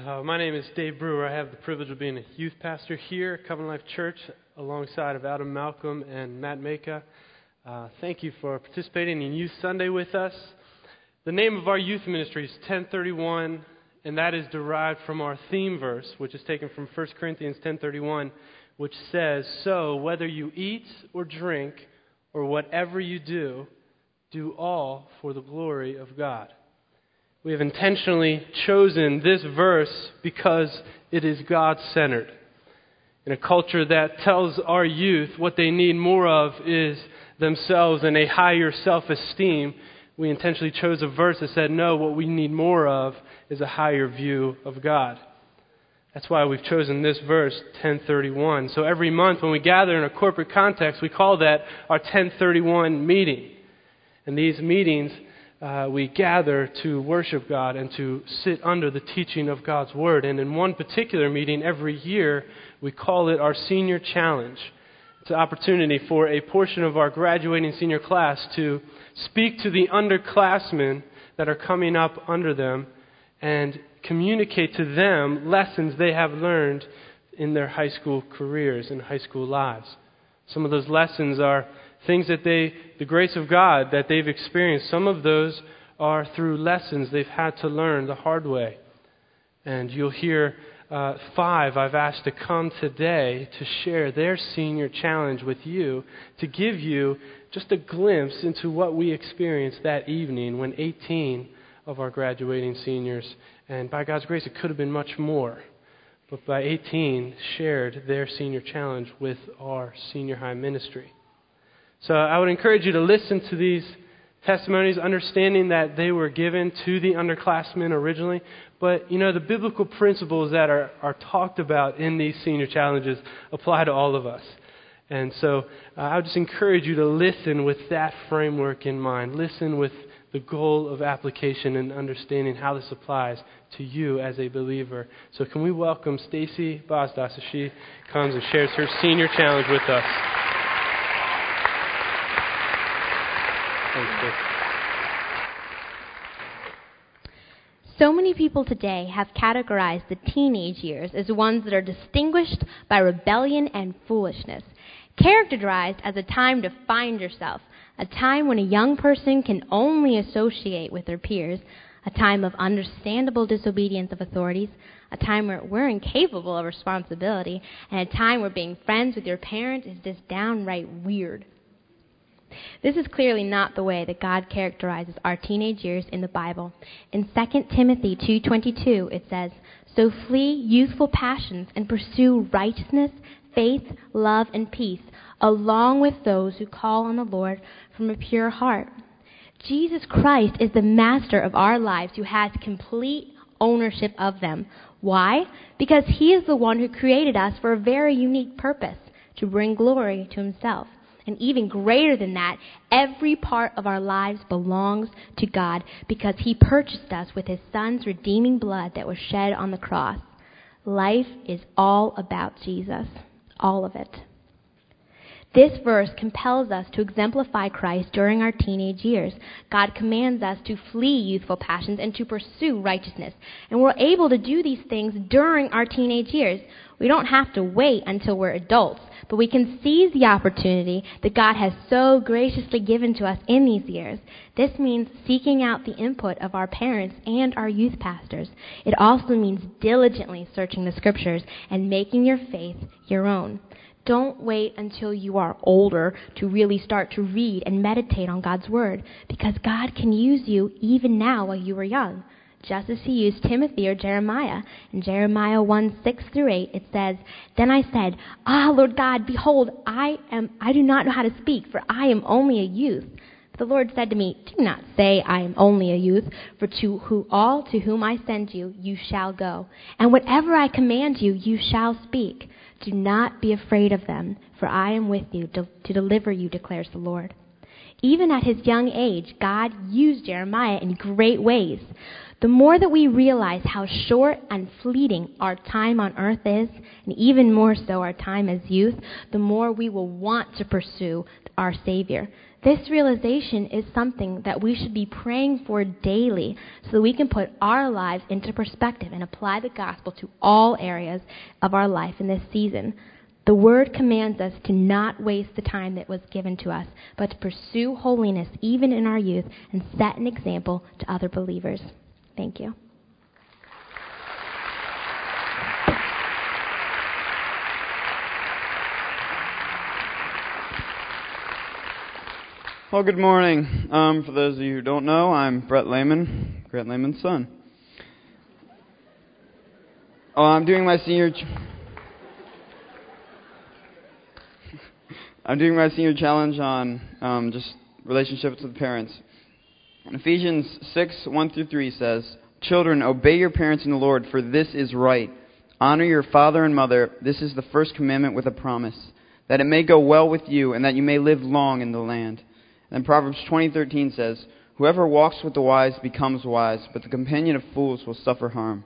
My name is Dave Brewer. I have the privilege of being a youth pastor here at Covenant Life Church alongside of Adam Malcolm and Matt Maka. Thank you for participating in Youth Sunday with us. The name of our youth ministry is 1031, and that is derived from our theme verse, which is taken from 1 Corinthians 10:31, which says, "So whether you eat or drink or whatever you do, do all for the glory of God." We have intentionally chosen this verse because it is God-centered. In a culture that tells our youth what they need more of is themselves and a higher self-esteem, we intentionally chose a verse that said, no, what we need more of is a higher view of God. That's why we've chosen this verse, 1031. So every month when we gather in a corporate context, we call that our 1031 meeting. And these meetings, we gather to worship God and to sit under the teaching of God's Word. And in one particular meeting every year, we call it our Senior Challenge. It's an opportunity for a portion of our graduating senior class to speak to the underclassmen that are coming up under them and communicate to them lessons they have learned in their high school careers and high school lives. Some of those lessons are things that the grace of God that they've experienced. Some of those are through lessons they've had to learn the hard way. And you'll hear 5 I've asked to come today to share their senior challenge with you, to give you just a glimpse into what we experienced that evening when 18 of our graduating seniors, and by God's grace it could have been much more, but by 18 shared their senior challenge with our senior high ministry. So I would encourage you to listen to these testimonies, understanding that they were given to the underclassmen originally. But, the biblical principles that are talked about in these senior challenges apply to all of us. And so I would just encourage you to listen with that framework in mind. Listen with the goal of application and understanding how this applies to you as a believer. So can we welcome Stacy Bosdas as she comes and shares her senior challenge with us. So many people today have categorized the teenage years as ones that are distinguished by rebellion and foolishness, characterized as a time to find yourself, a time when a young person can only associate with their peers, a time of understandable disobedience of authorities, a time where we're incapable of responsibility, and a time where being friends with your parents is just downright weird. This is clearly not the way that God characterizes our teenage years in the Bible. In 2 Timothy 2:22, it says, "So flee youthful passions and pursue righteousness, faith, love, and peace, along with those who call on the Lord from a pure heart." Jesus Christ is the master of our lives who has complete ownership of them. Why? Because He is the one who created us for a very unique purpose, to bring glory to Himself. And even greater than that, every part of our lives belongs to God because He purchased us with His Son's redeeming blood that was shed on the cross. Life is all about Jesus. All of it. This verse compels us to exemplify Christ during our teenage years. God commands us to flee youthful passions and to pursue righteousness. And we're able to do these things during our teenage years. We don't have to wait until we're adults, but we can seize the opportunity that God has so graciously given to us in these years. This means seeking out the input of our parents and our youth pastors. It also means diligently searching the Scriptures and making your faith your own. Don't wait until you are older to really start to read and meditate on God's Word, because God can use you even now while you are young, just as He used Timothy or Jeremiah. In Jeremiah 1:6-8, it says, "Then I said, Lord God, behold, I do not know how to speak, for I am only a youth. But the Lord said to me, do not say I am only a youth, for all to whom I send you, you shall go. And whatever I command you, you shall speak. Do not be afraid of them, for I am with you to deliver you, declares the Lord." Even at his young age, God used Jeremiah in great ways. The more that we realize how short and fleeting our time on earth is, and even more so our time as youth, the more we will want to pursue our Savior. This realization is something that we should be praying for daily so that we can put our lives into perspective and apply the gospel to all areas of our life in this season. The Word commands us to not waste the time that was given to us, but to pursue holiness even in our youth and set an example to other believers. Thank you. Well, good morning. For those of you who don't know, I'm Brett Lehman, Grant Lehman's son. I'm doing my senior challenge on just relationships with parents. And Ephesians 6:1-3 says, "Children, obey your parents in the Lord, for this is right. Honor your father and mother. This is the first commandment with a promise, that it may go well with you and that you may live long in the land." And Proverbs 20:13 says, "Whoever walks with the wise becomes wise, but the companion of fools will suffer harm."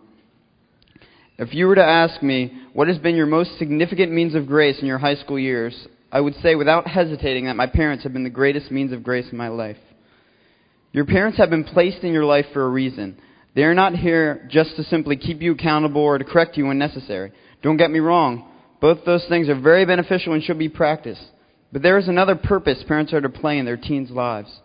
If you were to ask me, what has been your most significant means of grace in your high school years, I would say without hesitating that my parents have been the greatest means of grace in my life. Your parents have been placed in your life for a reason. They are not here just to simply keep you accountable or to correct you when necessary. Don't get me wrong. Both those things are very beneficial and should be practiced. But there is another purpose parents are to play in their teens' lives.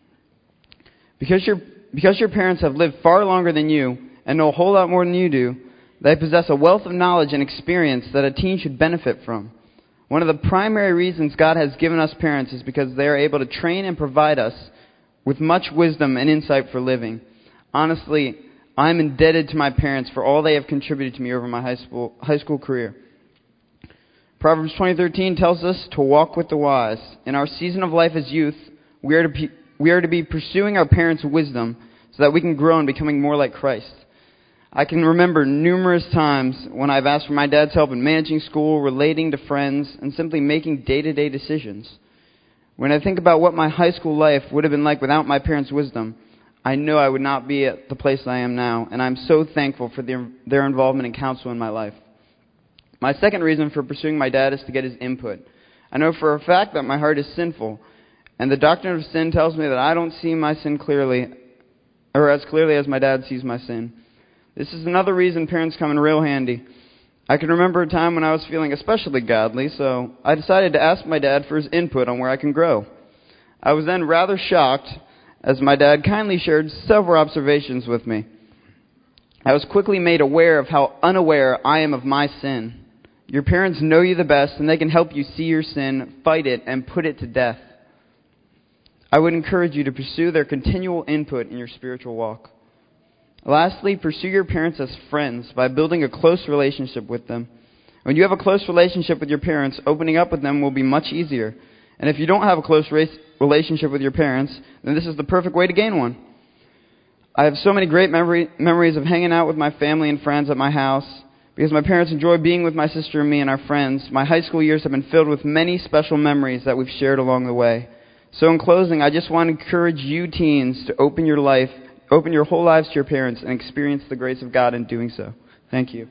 Because your parents have lived far longer than you and know a whole lot more than you do, they possess a wealth of knowledge and experience that a teen should benefit from. One of the primary reasons God has given us parents is because they are able to train and provide us with much wisdom and insight for living. Honestly, I'm indebted to my parents for all they have contributed to me over my high school career. Proverbs 20:13 tells us to walk with the wise. In our season of life as youth, we are to be pursuing our parents' wisdom so that we can grow in becoming more like Christ. I can remember numerous times when I've asked for my dad's help in managing school, relating to friends, and simply making day-to-day decisions. When I think about what my high school life would have been like without my parents' wisdom, I know I would not be at the place I am now, and I'm so thankful for their involvement and counsel in my life. My second reason for pursuing my dad is to get his input. I know for a fact that my heart is sinful, and the doctrine of sin tells me that I don't see my sin clearly, or as clearly as my dad sees my sin. This is another reason parents come in real handy. I can remember a time when I was feeling especially godly, so I decided to ask my dad for his input on where I can grow. I was then rather shocked, as my dad kindly shared several observations with me. I was quickly made aware of how unaware I am of my sin. Your parents know you the best, and they can help you see your sin, fight it, and put it to death. I would encourage you to pursue their continual input in your spiritual walk. Lastly, pursue your parents as friends by building a close relationship with them. When you have a close relationship with your parents, opening up with them will be much easier. And if you don't have a close relationship with your parents, then this is the perfect way to gain one. I have so many great memories of hanging out with my family and friends at my house. Because my parents enjoy being with my sister and me and our friends, my high school years have been filled with many special memories that we've shared along the way. So in closing, I just want to encourage you teens to open your whole lives to your parents and experience the grace of God in doing so. Thank you.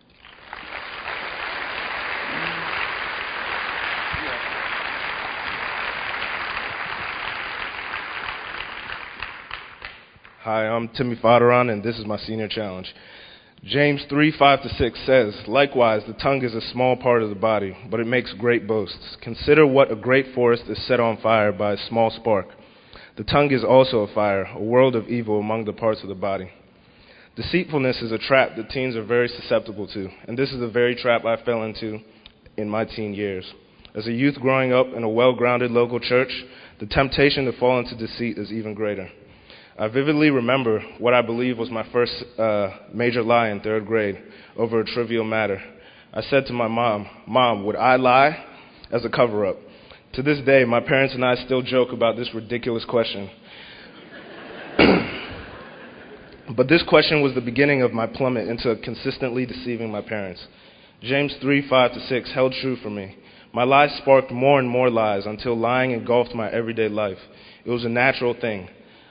Hi, I'm Timmy Faderon, and this is my senior challenge. James 3:5-6 says, "Likewise, the tongue is a small part of the body, but it makes great boasts. Consider what a great forest is set on fire by a small spark. The tongue is also a fire, a world of evil among the parts of the body." Deceitfulness is a trap that teens are very susceptible to, and this is the very trap I fell into in my teen years. As a youth growing up in a well-grounded local church, the temptation to fall into deceit is even greater. I vividly remember what I believe was my first major lie in third grade over a trivial matter. I said to my mom, "Mom, would I lie?" as a cover-up. To this day, my parents and I still joke about this ridiculous question. But this question was the beginning of my plummet into consistently deceiving my parents. James 3:5-6 held true for me. My lies sparked more and more lies until lying engulfed my everyday life. It was a natural thing.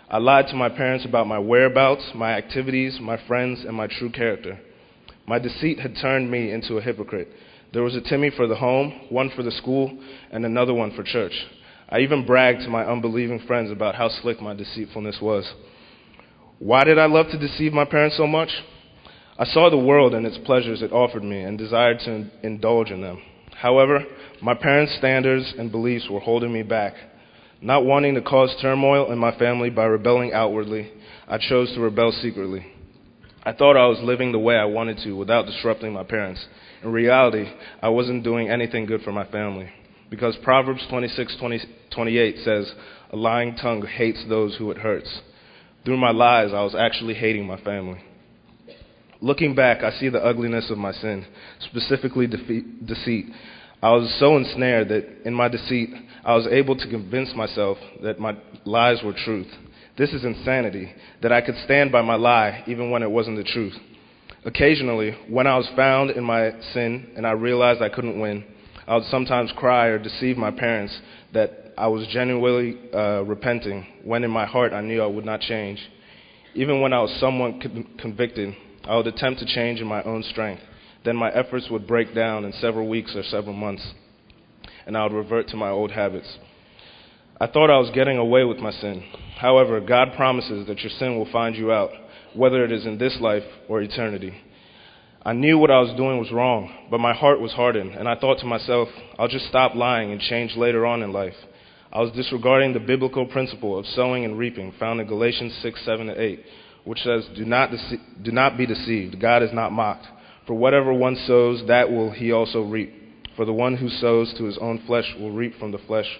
I lied to my parents about my whereabouts, my activities, my friends, and my true character. My deceit had turned me into a hypocrite. There was a Timmy for the home, one for the school, and another one for church. I even bragged to my unbelieving friends about how slick my deceitfulness was. Why did I love to deceive my parents so much? I saw the world and its pleasures it offered me and desired to indulge in them. However, my parents' standards and beliefs were holding me back. Not wanting to cause turmoil in my family by rebelling outwardly, I chose to rebel secretly. I thought I was living the way I wanted to without disrupting my parents. In reality, I wasn't doing anything good for my family. Because Proverbs 26:28 says, "A lying tongue hates those who it hurts." Through my lies, I was actually hating my family. Looking back, I see the ugliness of my sin, specifically deceit. I was so ensnared that in my deceit, I was able to convince myself that my lies were truth. This is insanity, that I could stand by my lie even when it wasn't the truth. Occasionally, when I was found in my sin and I realized I couldn't win, I would sometimes cry or deceive my parents that I was genuinely repenting, when in my heart I knew I would not change. Even when I was somewhat convicted, I would attempt to change in my own strength. Then my efforts would break down in several weeks or several months, and I would revert to my old habits. I thought I was getting away with my sin. However, God promises that your sin will find you out, whether it is in this life or eternity. I knew what I was doing was wrong, but my heart was hardened, and I thought to myself, I'll just stop lying and change later on in life. I was disregarding the biblical principle of sowing and reaping found in Galatians 6:7-8, which says, Do not be deceived. God is not mocked. For whatever one sows, that will he also reap. For the one who sows to his own flesh will reap from the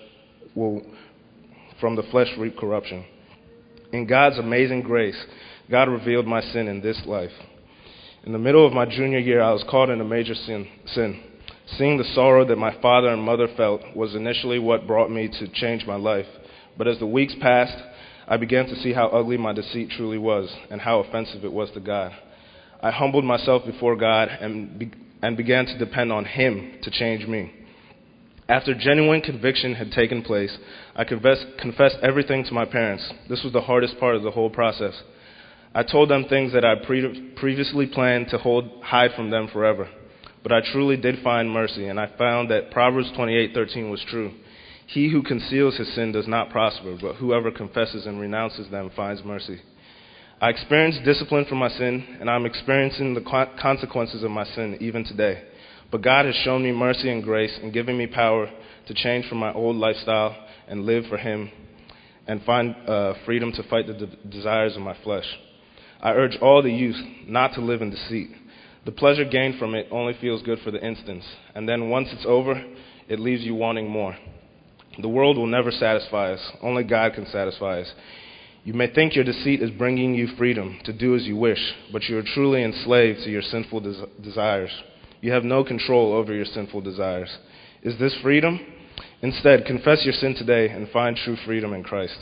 flesh reap corruption. In God's amazing grace, God revealed my sin in this life. In the middle of my junior year, I was caught in a major sin. Seeing the sorrow that my father and mother felt was initially what brought me to change my life. But as the weeks passed, I began to see how ugly my deceit truly was and how offensive it was to God. I humbled myself before God and began to depend on Him to change me. After genuine conviction had taken place, I confessed everything to my parents. This was the hardest part of the whole process. I told them things that I previously planned to hide from them forever. But I truly did find mercy, and I found that Proverbs 28:13 was true. He who conceals his sin does not prosper, but whoever confesses and renounces them finds mercy. I experienced discipline for my sin, and I'm experiencing the consequences of my sin even today. But God has shown me mercy and grace and given me power to change from my old lifestyle and live for Him and find freedom to fight the desires of my flesh. I urge all the youth not to live in deceit. The pleasure gained from it only feels good for the instant, and then once it's over, it leaves you wanting more. The world will never satisfy us. Only God can satisfy us. You may think your deceit is bringing you freedom to do as you wish, but you are truly enslaved to your sinful desires. You have no control over your sinful desires. Is this freedom? Instead, confess your sin today and find true freedom in Christ.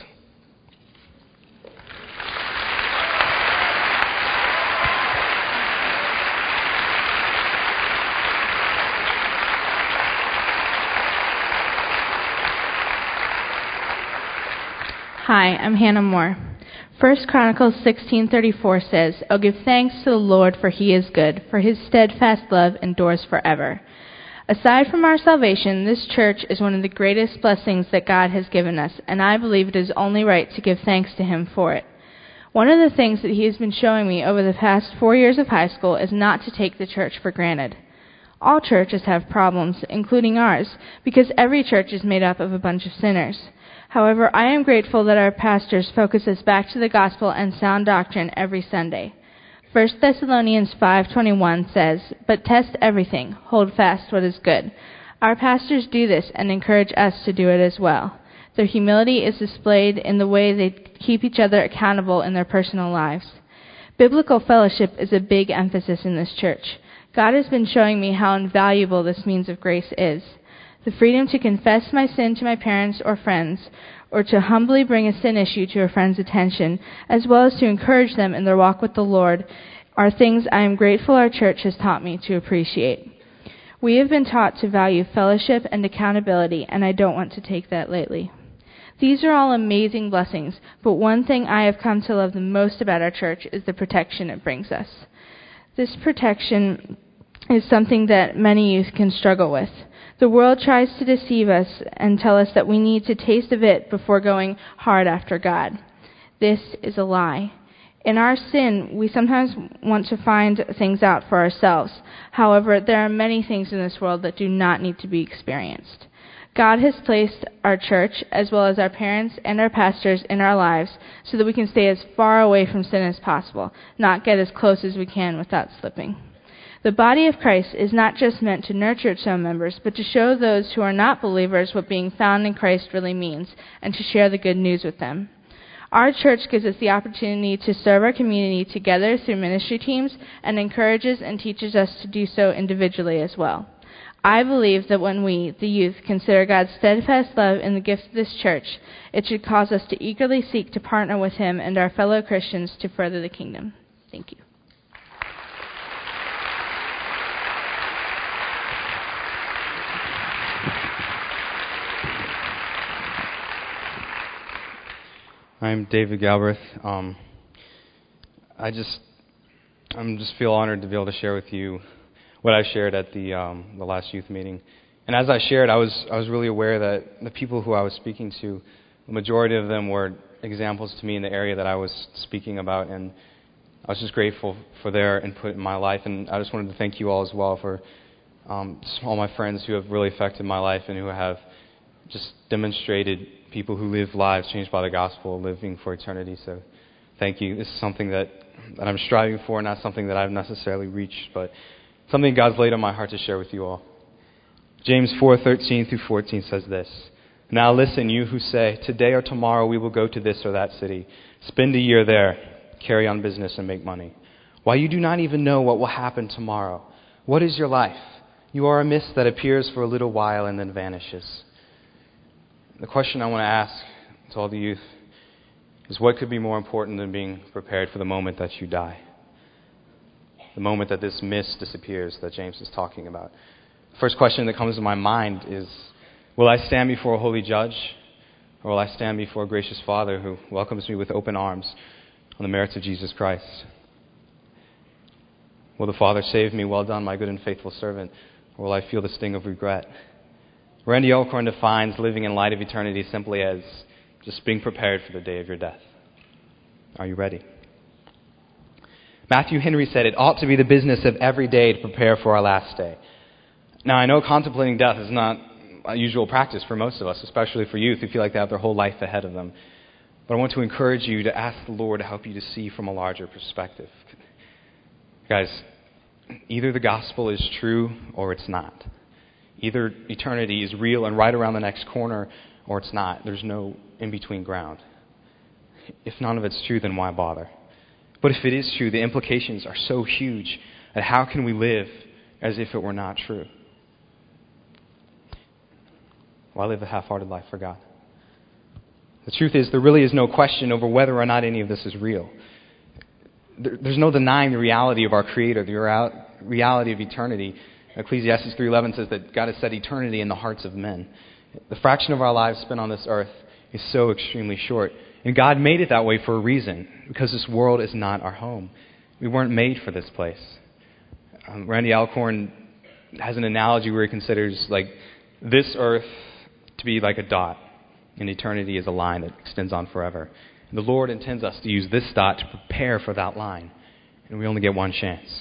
Hi, I'm Hannah Moore. 1 Chronicles 16:34 says, "Oh, give thanks to the Lord, for He is good, for His steadfast love endures forever." Aside from our salvation, this church is one of the greatest blessings that God has given us, and I believe it is only right to give thanks to Him for it. One of the things that He has been showing me over the past 4 years of high school is not to take the church for granted. All churches have problems, including ours, because every church is made up of a bunch of sinners. However, I am grateful that our pastors focus us back to the gospel and sound doctrine every Sunday. 1 Thessalonians 5:21 says, "But test everything, hold fast what is good." Our pastors do this and encourage us to do it as well. Their humility is displayed in the way they keep each other accountable in their personal lives. Biblical fellowship is a big emphasis in this church. God has been showing me how invaluable this means of grace is. The freedom to confess my sin to my parents or friends, or to humbly bring a sin issue to a friend's attention, as well as to encourage them in their walk with the Lord, are things I am grateful our church has taught me to appreciate. We have been taught to value fellowship and accountability, and I don't want to take that lightly. These are all amazing blessings, but one thing I have come to love the most about our church is the protection it brings us. This protection is something that many youth can struggle with. The world tries to deceive us and tell us that we need to taste of it before going hard after God. This is a lie. In our sin, we sometimes want to find things out for ourselves. However, there are many things in this world that do not need to be experienced. God has placed our church, as well as our parents and our pastors, in our lives so that we can stay as far away from sin as possible, not get as close as we can without slipping. The body of Christ is not just meant to nurture its own members, but to show those who are not believers what being found in Christ really means, and to share the good news with them. Our church gives us the opportunity to serve our community together through ministry teams and encourages and teaches us to do so individually as well. I believe that when we, the youth, consider God's steadfast love in the gift of this church, it should cause us to eagerly seek to partner with Him and our fellow Christians to further the kingdom. Thank you. I'm David Galbraith. I just feel honored to be able to share with you what I shared at the last youth meeting. And as I shared, I was really aware that the people who I was speaking to, the majority of them were examples to me in the area that I was speaking about, and I was just grateful for their input in my life. And I just wanted to thank you all as well for all my friends who have really affected my life and who have just demonstrated people who live lives changed by the gospel, living for eternity. So thank you. This is something that I'm striving for, not something that I've necessarily reached, but something God's laid on my heart to share with you all. James 4:13 through 14 says this: "Now listen, you who say, 'Today or tomorrow we will go to this or that city, spend a year there, carry on business and make money. While you do not even know what will happen tomorrow. What is your life? You are a mist that appears for a little while and then vanishes.'" The question I want to ask to all the youth is, what could be more important than being prepared for the moment that you die? The moment that this mist disappears that James is talking about. The first question that comes to my mind is, will I stand before a holy judge, or will I stand before a gracious Father who welcomes me with open arms on the merits of Jesus Christ? Will the Father save me, "Well done, my good and faithful servant," or will I feel the sting of regret? Randy Alcorn defines living in light of eternity simply as just being prepared for the day of your death. Are you ready? Matthew Henry said, "It ought to be the business of every day to prepare for our last day." Now, I know contemplating death is not a usual practice for most of us, especially for youth who feel like they have their whole life ahead of them. But I want to encourage you to ask the Lord to help you to see from a larger perspective. Guys, either the gospel is true or it's not. Either eternity is real and right around the next corner, or it's not. There's no in-between ground. If none of it's true, then why bother? But if it is true, the implications are so huge that how can we live as if it were not true? Why live a half-hearted life for God? The truth is, there really is no question over whether or not any of this is real. There's no denying the reality of our Creator, the reality of eternity. Ecclesiastes 3:11 says that God has set eternity in the hearts of men. The fraction of our lives spent on this earth is so extremely short. And God made it that way for a reason, because this world is not our home. We weren't made for this place. Randy Alcorn has an analogy where he considers like this earth to be like a dot, and eternity is a line that extends on forever. And the Lord intends us to use this dot to prepare for that line, and we only get one chance.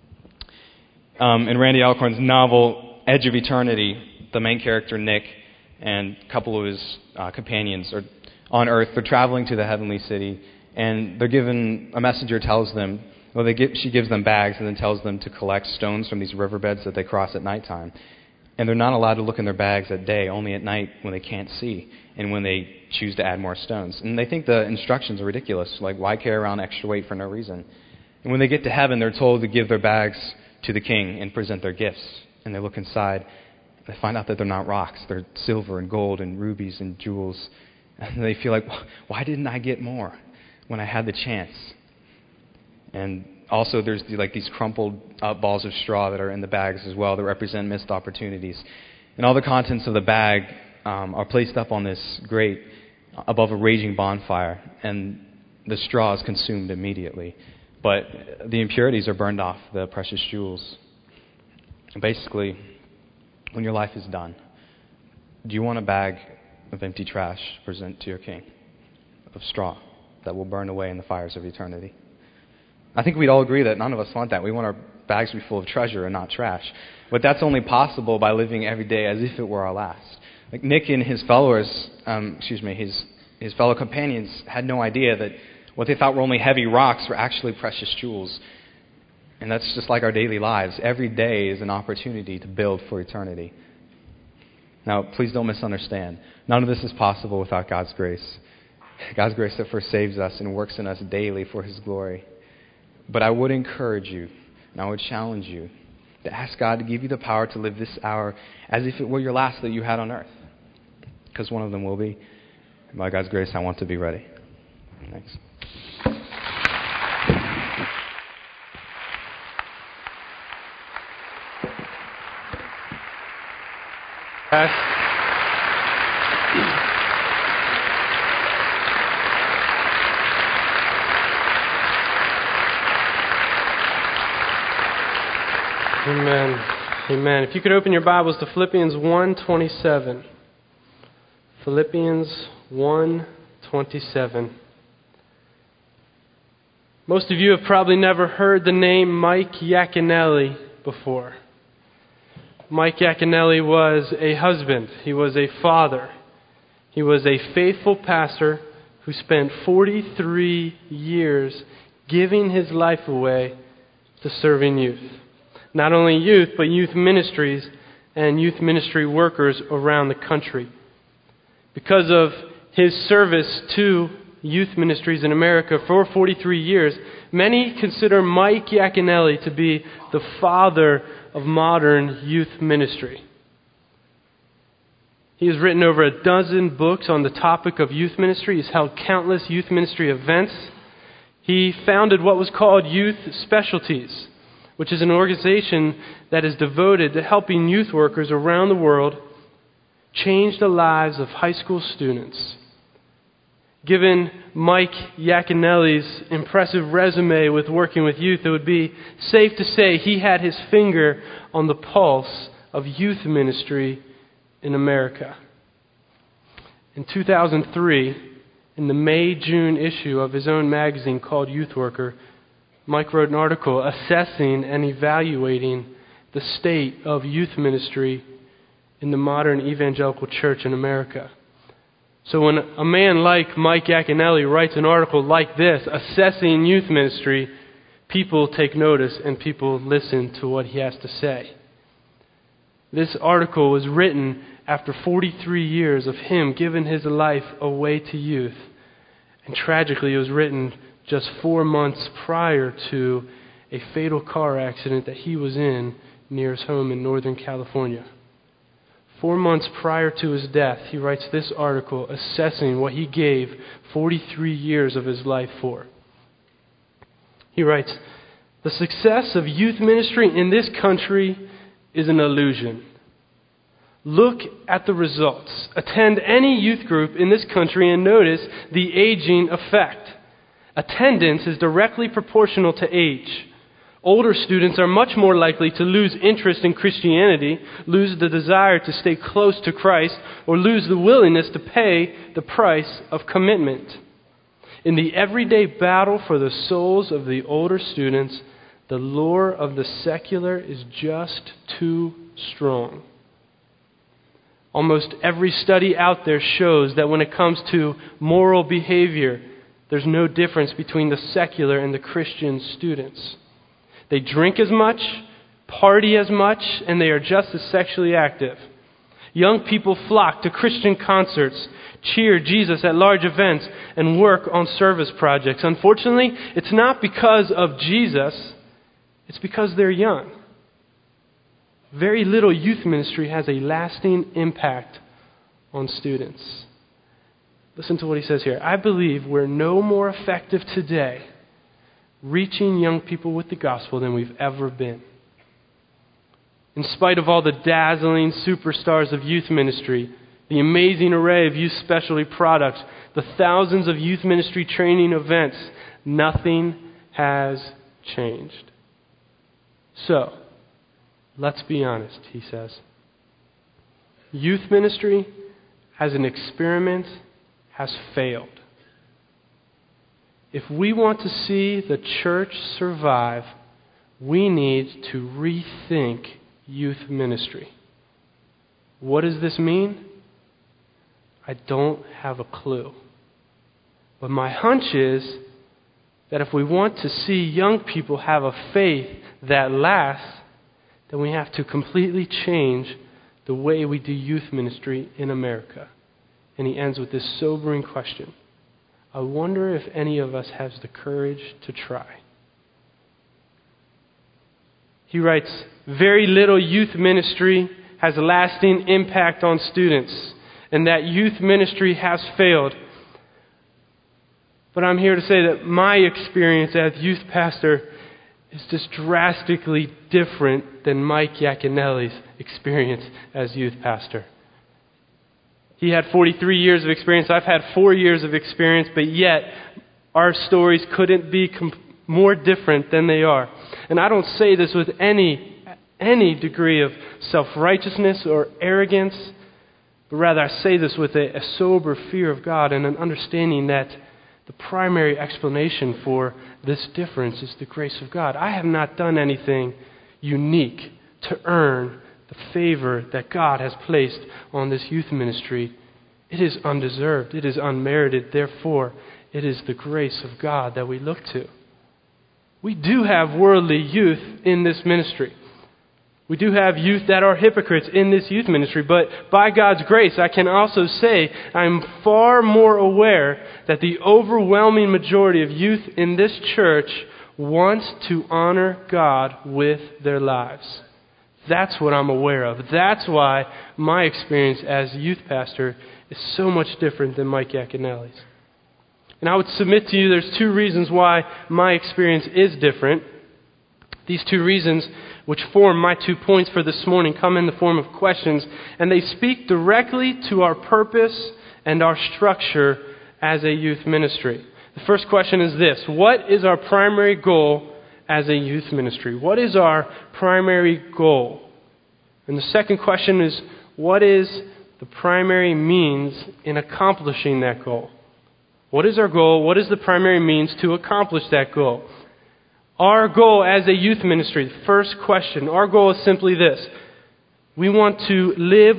In Randy Alcorn's novel, Edge of Eternity, the main character, Nick, and a couple of his companions are on Earth. They're traveling to the heavenly city, and they're given, a messenger tells them, she gives them bags and then tells them to collect stones from these riverbeds that they cross at nighttime. And they're not allowed to look in their bags at day, only at night when they can't see, and when they choose to add more stones. And they think the instructions are ridiculous, like why carry around extra weight for no reason? And when they get to heaven, they're told to give their bags to the king and present their gifts. And they look inside, and they find out that they're not rocks. They're silver and gold and rubies and jewels. And they feel like, why didn't I get more when I had the chance? And also there's these crumpled up balls of straw that are in the bags as well that represent missed opportunities. And all the contents of the bag are placed up on this grate. above a raging bonfire, and the straw is consumed immediately. But the impurities are burned off, the precious jewels. Basically, when your life is done, do you want a bag of empty trash to present to your king, of straw that will burn away in the fires of eternity? I think we'd all agree that none of us want that. We want our bags to be full of treasure and not trash. But that's only possible by living every day as if it were our last. Like Nick and his followers, his fellow companions had no idea that what they thought were only heavy rocks were actually precious jewels. And that's just like our daily lives. Every day is an opportunity to build for eternity. Now, please don't misunderstand. None of this is possible without God's grace. God's grace that first saves us and works in us daily for His glory. But I would encourage you, and I would challenge you, to ask God to give you the power to live this hour as if it were your last that you had on earth. Because one of them will be. And by God's grace, I want to be ready. Thanks. Amen. Amen. If you could open your Bibles to Philippians 1:27. Philippians 1:27. Most of you have probably never heard the name Mike Yaconelli before. Mike Yaconelli was a husband. He was a father. He was a faithful pastor who spent 43 years giving his life away to serving youth. Not only youth, but youth ministries and youth ministry workers around the country. Because of his service to youth ministries in America for 43 years, many consider Mike Yaconelli to be the father of modern youth ministry. He has written over a dozen books on the topic of youth ministry. He's held countless youth ministry events. He founded what was called Youth Specialties, which is an organization that is devoted to helping youth workers around the world change the lives of high school students. Given Mike Yaconelli's impressive resume with working with youth, it would be safe to say he had his finger on the pulse of youth ministry in America. In 2003, in the May-June issue of his own magazine called Youth Worker, Mike wrote an article assessing and evaluating the state of youth ministry in the modern evangelical church in America. So when a man like Mike Yaconelli writes an article like this, assessing youth ministry, people take notice and people listen to what he has to say. This article was written after 43 years of him giving his life away to youth. And tragically, it was written just 4 months prior to a fatal car accident that he was in near his home in Northern California. 4 months prior to his death, he writes this article assessing what he gave 43 years of his life for. He writes, "The success of youth ministry in this country is an illusion. Look at the results. Attend any youth group in this country and notice the aging effect. Attendance is directly proportional to age. Older students are much more likely to lose interest in Christianity, lose the desire to stay close to Christ, or lose the willingness to pay the price of commitment. In the everyday battle for the souls of the older students, the lure of the secular is just too strong. Almost every study out there shows that when it comes to moral behavior, there's no difference between the secular and the Christian students. They drink as much, party as much, and they are just as sexually active. Young people flock to Christian concerts, cheer Jesus at large events, and work on service projects. Unfortunately, it's not because of Jesus, it's because they're young. Very little youth ministry has a lasting impact on students." Listen to what he says here. "I believe we're no more effective today reaching young people with the gospel than we've ever been. In spite of all the dazzling superstars of youth ministry, the amazing array of youth specialty products, the thousands of youth ministry training events, nothing has changed. So, let's be honest, he says. Youth ministry as an experiment has failed. If we want to see the church survive, we need to rethink youth ministry. What does this mean? I don't have a clue. But my hunch is that if we want to see young people have a faith that lasts, then we have to completely change the way we do youth ministry in America. And he ends with this sobering question. I wonder if any of us has the courage to try. He writes, very little youth ministry has a lasting impact on students, and that youth ministry has failed. But I'm here to say that my experience as youth pastor is just drastically different than Mike Yaconelli's experience as youth pastor. He had 43 years of experience. I've had 4 years of experience, but yet our stories couldn't be more different than they are. And I don't say this with any degree of self-righteousness or arrogance, but rather I say this with a sober fear of God and an understanding that the primary explanation for this difference is the grace of God. I have not done anything unique to earn the favor that God has placed on this youth ministry. It is undeserved. It is unmerited. Therefore, it is the grace of God that we look to. We do have worldly youth in this ministry. We do have youth that are hypocrites in this youth ministry, but by God's grace, I can also say I'm far more aware that the overwhelming majority of youth in this church wants to honor God with their lives. That's what I'm aware of. That's why my experience as youth pastor is so much different than Mike Yaconelli's. And I would submit to you there's 2 reasons why my experience is different. These 2 reasons, which form my 2 points for this morning, come in the form of questions, and they speak directly to our purpose and our structure as a youth ministry. The first question is this: what is our primary goal as a youth ministry? What is our primary goal? And the second question is, what is the primary means in accomplishing that goal? What is our goal? What is the primary means to accomplish that goal? Our goal as a youth ministry, the first question, our goal is simply this. We want to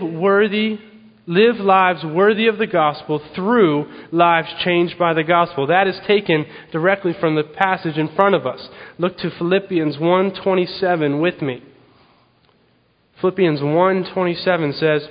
live lives worthy of the gospel through lives changed by the gospel. That is taken directly from the passage in front of us. Look to Philippians 1:27 with me. Philippians 1:27 says,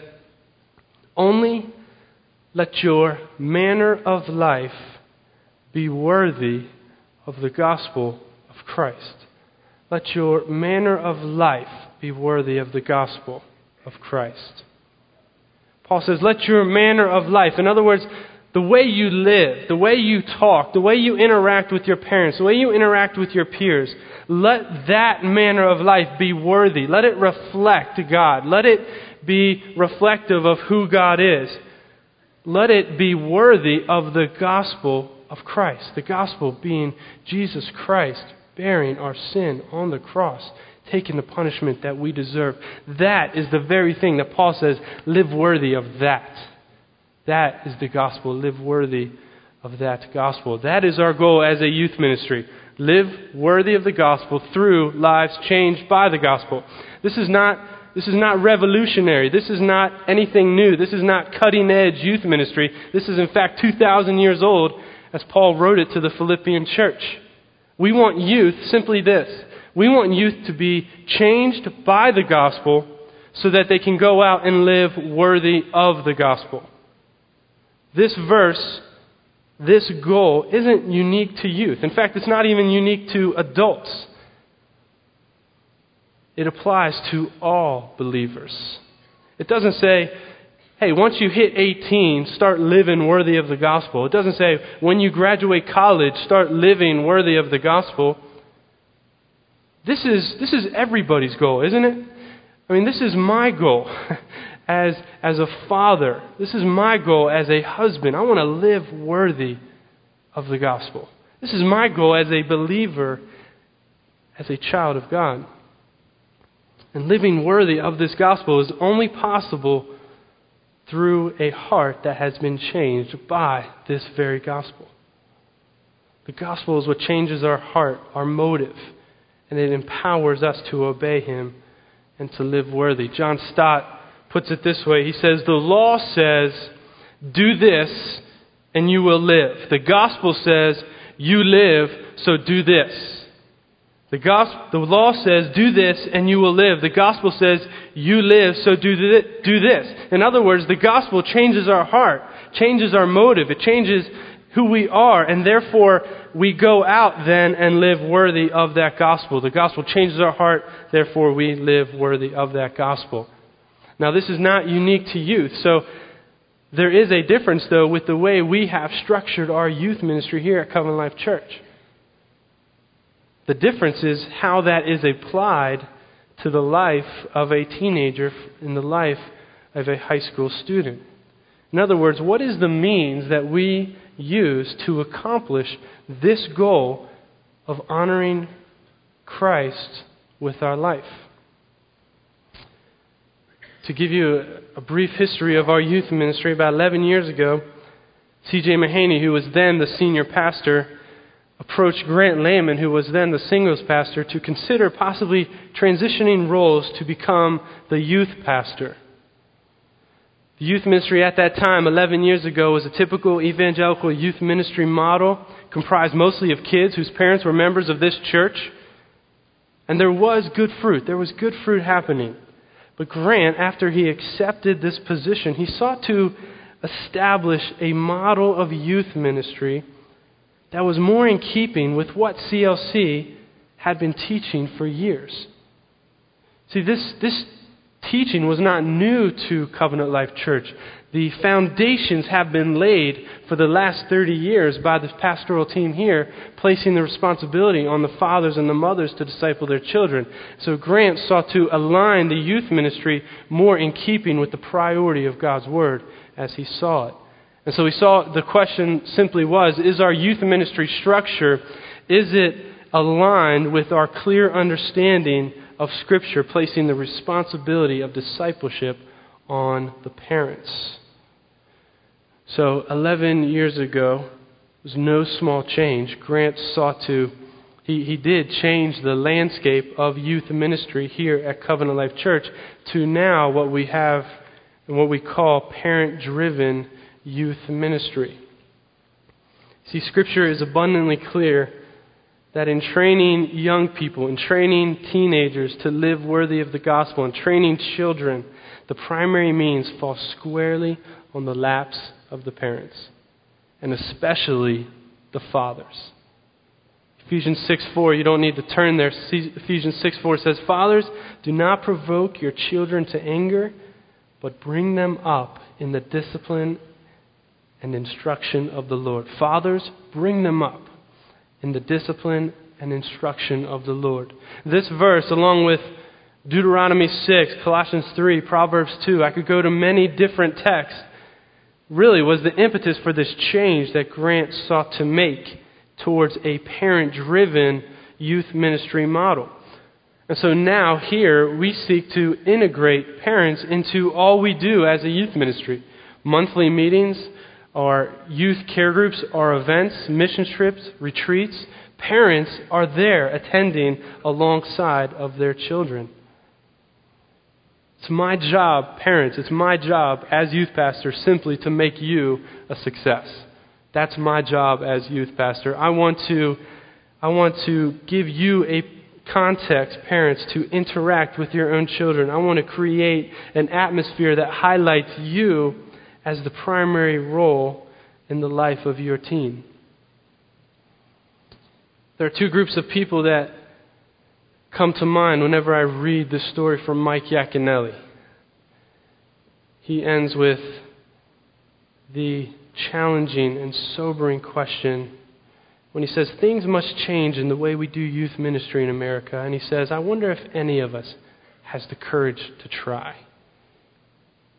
only let your manner of life be worthy of the gospel of Christ. Let your manner of life be worthy of the gospel of Christ. Paul says, let your manner of life, in other words, the way you live, the way you talk, the way you interact with your parents, the way you interact with your peers, let that manner of life be worthy. Let it reflect God. Let it be reflective of who God is. Let it be worthy of the gospel of Christ. The gospel being Jesus Christ bearing our sin on the cross, taking the punishment that we deserve. That is the very thing that Paul says, live worthy of that. That is the gospel. Live worthy of that gospel. That is our goal as a youth ministry. Live worthy of the gospel through lives changed by the gospel. This is not revolutionary. This is not anything new. This is not cutting-edge youth ministry. This is, in fact, 2,000 years old, as Paul wrote it to the Philippian church. We want youth, simply this. We want youth to be changed by the gospel so that they can go out and live worthy of the gospel. This verse, this goal, isn't unique to youth. In fact, it's not even unique to adults. It applies to all believers. It doesn't say, hey, once you hit 18, start living worthy of the gospel. It doesn't say, when you graduate college, start living worthy of the gospel. This is everybody's goal, isn't it? I mean, this is my goal as a father. This is my goal as a husband. I want to live worthy of the gospel. This is my goal as a believer, as a child of God. And living worthy of this gospel is only possible through a heart that has been changed by this very gospel. The gospel is what changes our heart, our motive, and it empowers us to obey Him and to live worthy. John Stott puts it this way. He says, the law says, do this and you will live. The gospel says, you live, so do this. The law says, do this and you will live. The gospel says, you live, so do this. In other words, the gospel changes our heart, changes our motive. It changes who we are, and therefore we go out then and live worthy of that gospel. The gospel changes our heart, therefore we live worthy of that gospel. Now, this is not unique to youth, so there is a difference, though, with the way we have structured our youth ministry here at Covenant Life Church. The difference is how that is applied to the life of a teenager in the life of a high school student. In other words, what is the means that we use to accomplish this goal of honoring Christ with our life? To give you a brief history of our youth ministry, about 11 years ago, C.J. Mahaney, who was then the senior pastor, approached Grant Lehman, who was then the singles pastor, to consider possibly transitioning roles to become the youth pastor. The youth ministry at that time, 11 years ago, was a typical evangelical youth ministry model, comprised mostly of kids whose parents were members of this church. And there was good fruit. There was good fruit happening. But Grant, after he accepted this position, he sought to establish a model of youth ministry that was more in keeping with what CLC had been teaching for years. See, this teaching was not new to Covenant Life Church. The foundations have been laid for the last 30 years by the pastoral team here, placing the responsibility on the fathers and the mothers to disciple their children. So Grant sought to align the youth ministry more in keeping with the priority of God's Word as he saw it. And so we saw the question simply was, is our youth ministry structure, is it aligned with our clear understanding of Scripture, placing the responsibility of discipleship on the parents? So 11 years ago, it was no small change. Grant sought to, he did change the landscape of youth ministry here at Covenant Life Church to now what we have and what we call parent-driven youth ministry. See, Scripture is abundantly clear that in training young people, in training teenagers to live worthy of the gospel, and training children, the primary means fall squarely on the laps of the parents, and especially the fathers. Ephesians 6:4, you don't need to turn there. Ephesians 6:4 says, "Fathers, do not provoke your children to anger, but bring them up in the discipline and instruction of the Lord." Fathers, bring them up in the discipline and instruction of the Lord. This verse, along with Deuteronomy 6, Colossians 3, Proverbs 2, I could go to many different texts, really was the impetus for this change that Grant sought to make towards a parent-driven youth ministry model. And so now here we seek to integrate parents into all we do as a youth ministry. Monthly meetings, our youth care groups, our events, mission trips, retreats. Parents are there attending alongside of their children. It's my job, parents, it's my job as youth pastor simply to make you a success. That's my job as youth pastor. I want to give you a context, parents, to interact with your own children. I want to create an atmosphere that highlights you as the primary role in the life of your teen. There are two groups of people that come to mind whenever I read the story from Mike Yaconelli. He ends with the challenging and sobering question when he says, things must change in the way we do youth ministry in America. And he says, I wonder if any of us has the courage to try.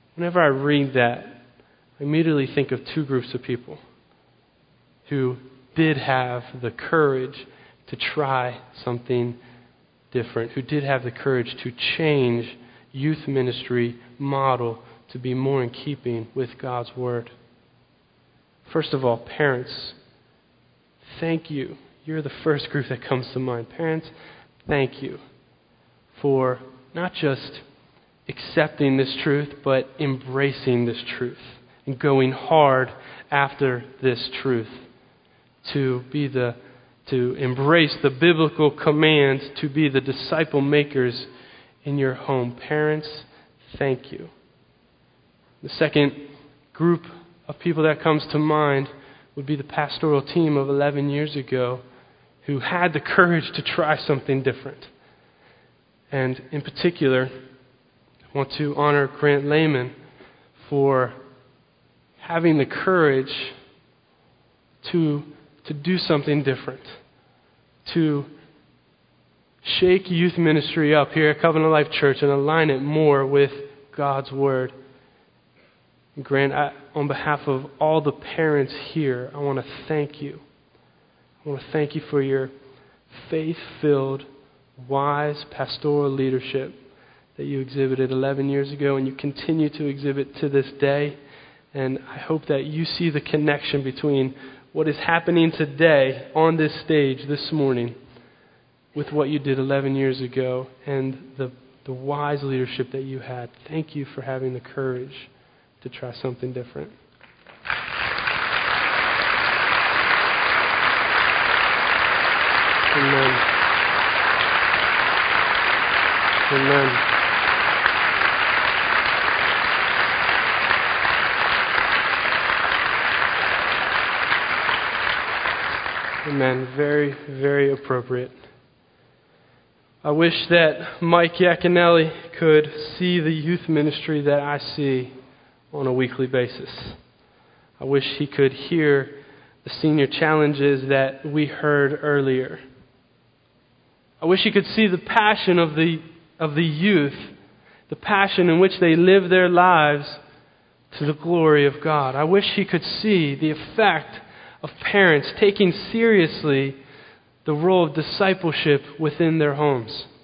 Whenever I read that, I immediately think of two groups of people who did have the courage to try something different, who did have the courage to change youth ministry model to be more in keeping with God's Word. First of all, parents, thank you. You're the first group that comes to mind. Parents, thank you for not just accepting this truth, but embracing this truth and going hard after this truth to embrace the biblical command to be the disciple makers in your home. Parents, thank you. The second group of people that comes to mind would be the pastoral team of 11 years ago who had the courage to try something different. And in particular, I want to honor Grant Lehman for having the courage to do something different, to shake youth ministry up here at Covenant Life Church and align it more with God's Word. And Grant, on behalf of all the parents here, I want to thank you. I want to thank you for your faith-filled, wise pastoral leadership that you exhibited 11 years ago and you continue to exhibit to this day. And I hope that you see the connection between what is happening today on this stage this morning with what you did 11 years ago and the wise leadership that you had. Thank you for having the courage to try something different. Amen. Amen. Amen. Very, very appropriate. I wish that Mike Yaconelli could see the youth ministry that I see on a weekly basis. I wish he could hear the senior challenges that we heard earlier. I wish he could see the passion of the youth, the passion in which they live their lives to the glory of God. I wish he could see the effect of parents taking seriously the role of discipleship within their homes.